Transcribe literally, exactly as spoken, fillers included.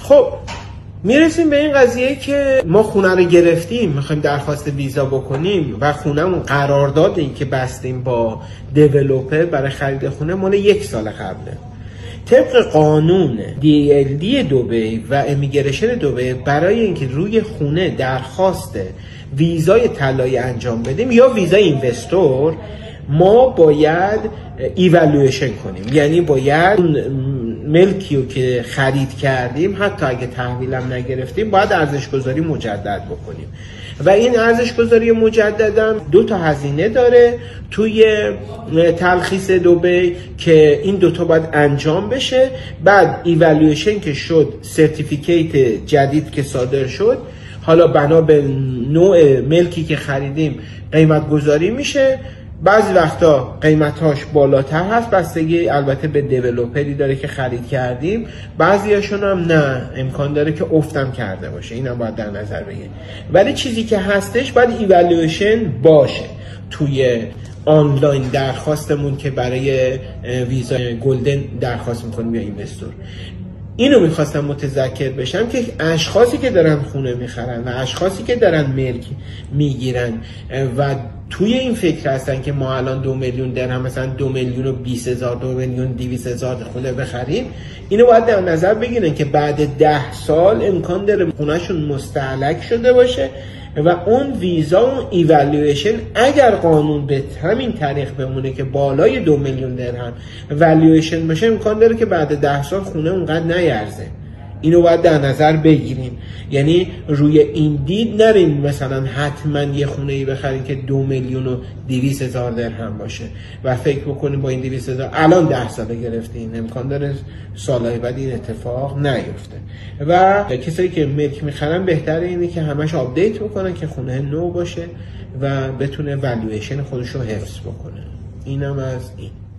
خب میرسیم به این قضیه که ما خونه رو گرفتیم، میخوایم درخواست ویزا بکنیم و خونه‌مون قرارداد این که بستیم با دیولپر برای خرید خونه مال یک سال قبله. طبق قانون دی ال دی دبی و امیگریشن دبی برای اینکه روی خونه درخواست ویزای طلایی انجام بدیم یا ویزای اینوستور، ما باید ایوالویشن کنیم، یعنی باید اون ملکی رو که خرید کردیم حتی اگه تحویلم نگرفتیم باید ارزش‌گذاری مجدد بکنیم و این ارزش‌گذاری مجدد هم دو تا هزینه داره توی تلخیص دبی که این دوتا باید انجام بشه. بعد ایوالویشن که شد، سرتیفیکیت جدید که صادر شد، حالا بنا به نوع ملکی که خریدیم قیمت گذاری میشه. بعضی وقتا قیمتاش بالاتر هست، بستگی البته به دیولپری داره که خرید کردیم، بعضیاشون هم نه، امکان داره که افتم کرده باشه، اینم باید در نظر بگیریم. ولی چیزی که هستش باید ایوالویشن باشه توی آنلاین درخواستمون که برای ویزا گلدن درخواست میکنیم یا اینوستور. اینو میخواستم متذکر بشم که اشخاصی که دارن خونه میخرن و اشخاصی که دارن ملک میگیرن و توی این فکر هستن که ما الان دو میلیون درهم، مثلا دو میلیون و بیست هزار، دو میلیون دویست هزار خونه بخریم، اینو باید در نظر بگیرن که بعد ده سال امکان داره خونهشون مستهلک شده باشه و اون ویزا و ایوالویشن اگر قانون به همین تاریخ بمونه که بالای دو میلیون درهم والویشن باشه، امکان داره که بعد ده سال خونه اونقدر نیارزه. اینو باید در نظر بگیریم. یعنی روی این دید نرین مثلا حتما یه خونه ای بخرین که دو میلیون و دویست هزار درهم باشه و فکر بکنین با این دویست هزار الان ده ساله گرفتین، امکان داره سالهای بعد این اتفاق نیفته. و کسایی که ملک میخرن بهتره اینه که همش آپدیت بکنن که خونه نو باشه و بتونه والویشن خودش رو حفظ بکنه. اینم از این.